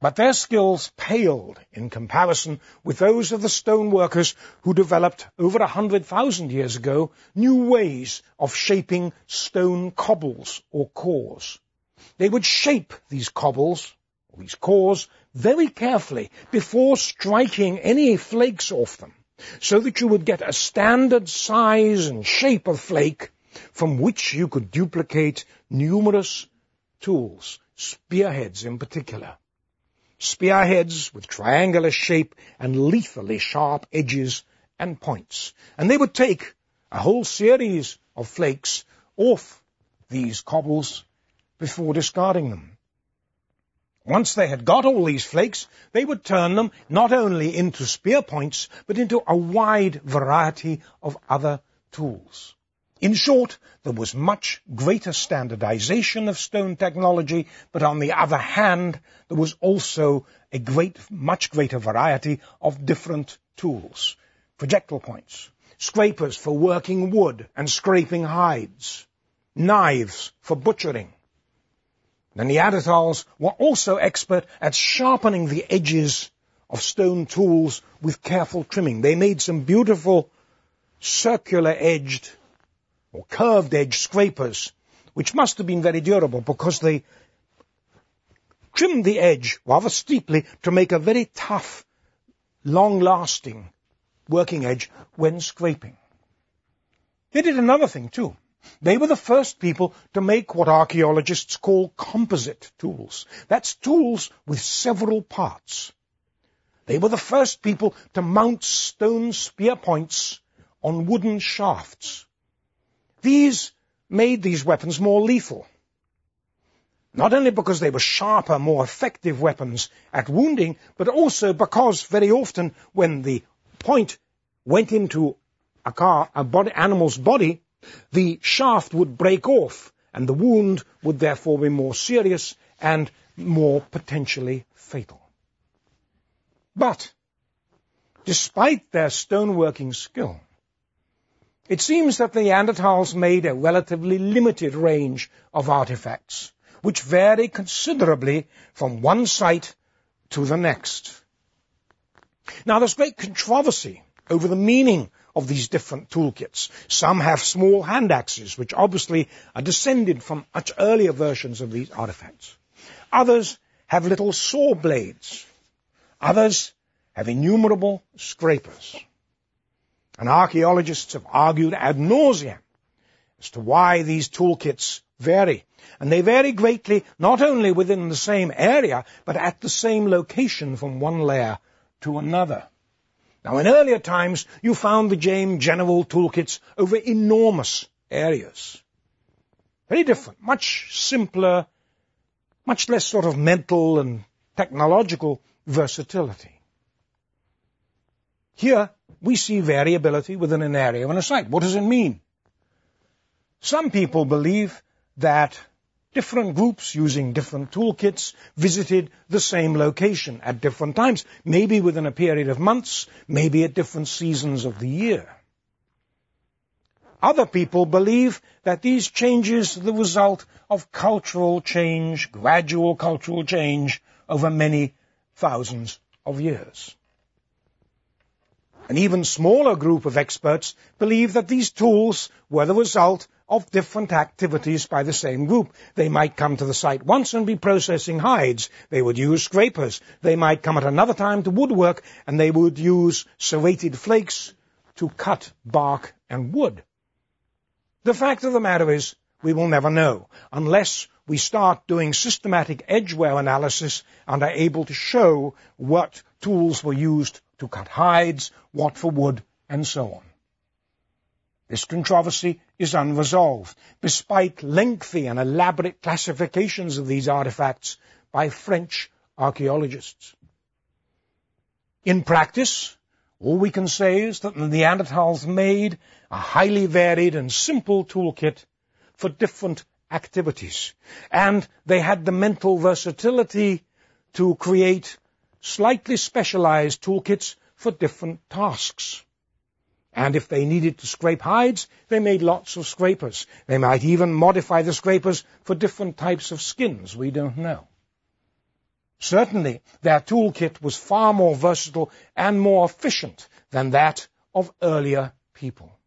But their skills paled in comparison with those of the stoneworkers who developed over 100,000 years ago new ways of shaping stone cobbles or cores. They would shape these cobbles, or these cores, very carefully before striking any flakes off them, so that you would get a standard size and shape of flake from which you could duplicate numerous tools, spearheads in particular. Spearheads with triangular shape and lethally sharp edges and points. And they would take a whole series of flakes off these cobbles before discarding them. Once they had got all these flakes, they would turn them not only into spear points, but into a wide variety of other tools. In short, there was much greater standardization of stone technology, but on the other hand, there was also a much greater variety of different tools. Projectile points, scrapers for working wood and scraping hides, knives for butchering. The Neanderthals were also expert at sharpening the edges of stone tools with careful trimming. They made some beautiful circular-edged or curved-edge scrapers, which must have been very durable because they trimmed the edge rather steeply to make a very tough, long-lasting working edge when scraping. They did another thing, too. They were the first people to make what archaeologists call composite tools. That's tools with several parts. They were the first people to mount stone spear points on wooden shafts. These made these weapons more lethal, not only because they were sharper, more effective weapons at wounding, but also because very often when the point went into an animal's body, the shaft would break off, and the wound would therefore be more serious and more potentially fatal. But, despite their stoneworking skill, it seems that the Neanderthals made a relatively limited range of artifacts, which vary considerably from one site to the next. Now, there's great controversy over the meaning of these different toolkits. Some have small hand axes, which obviously are descended from much earlier versions of these artifacts. Others have little saw blades. Others have innumerable scrapers. And archaeologists have argued ad nauseam as to why these toolkits vary. And they vary greatly not only within the same area, but at the same location from one layer to another. Now, in earlier times, you found the same general toolkits over enormous areas. Very different, much simpler, much less sort of mental and technological versatility. Here, we see variability within an area and a site. What does it mean? Some people believe that different groups using different toolkits visited the same location at different times, maybe within a period of months, maybe at different seasons of the year. Other people believe that these changes are the result of cultural change, gradual cultural change over many thousands of years. An even smaller group of experts believe that these tools were the result of different activities by the same group. They might come to the site once and be processing hides. They would use scrapers. They might come at another time to woodwork, and they would use serrated flakes to cut bark and wood. The fact of the matter is, we will never know, unless we start doing systematic edge wear analysis and are able to show what tools were used to cut hides, what for wood, and so on. This controversy is unresolved, despite lengthy and elaborate classifications of these artifacts by French archaeologists. In practice, all we can say is that the Neanderthals made a highly varied and simple toolkit for different activities, and they had the mental versatility to create slightly specialized toolkits for different tasks. And if they needed to scrape hides, they made lots of scrapers. They might even modify the scrapers for different types of skins. We don't know. Certainly, their toolkit was far more versatile and more efficient than that of earlier people.